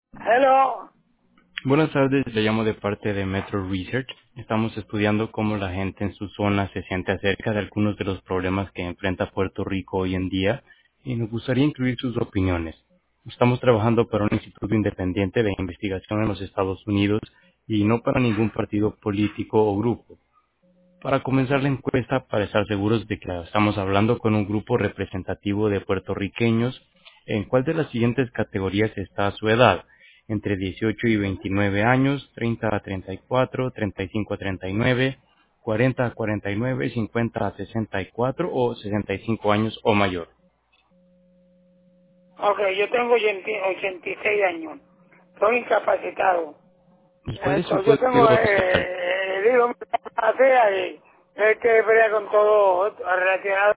Hello. Buenas tardes, le llamo de parte de Metro Research. Estamos estudiando cómo la gente en su zona se siente acerca de algunos de los problemas que enfrenta Puerto Rico hoy en día y nos gustaría incluir sus opiniones. Estamos trabajando para un instituto independiente de investigación en los Estados Unidos y no para ningún partido político o grupo. Para comenzar la encuesta, para estar seguros de que estamos hablando con un grupo representativo de puertorriqueños, ¿en cuál de las siguientes categorías está su edad? Entre 18 y 29 años, 30 a 34, 35 a 39, 40 a 49, 50 a 64 o 65 años o mayor. Ok, yo tengo 86 años. Soy incapacitado. ¿Y cuál es su Yo tengo código postal? el hijo mío fea y es que pelea con todo relacionado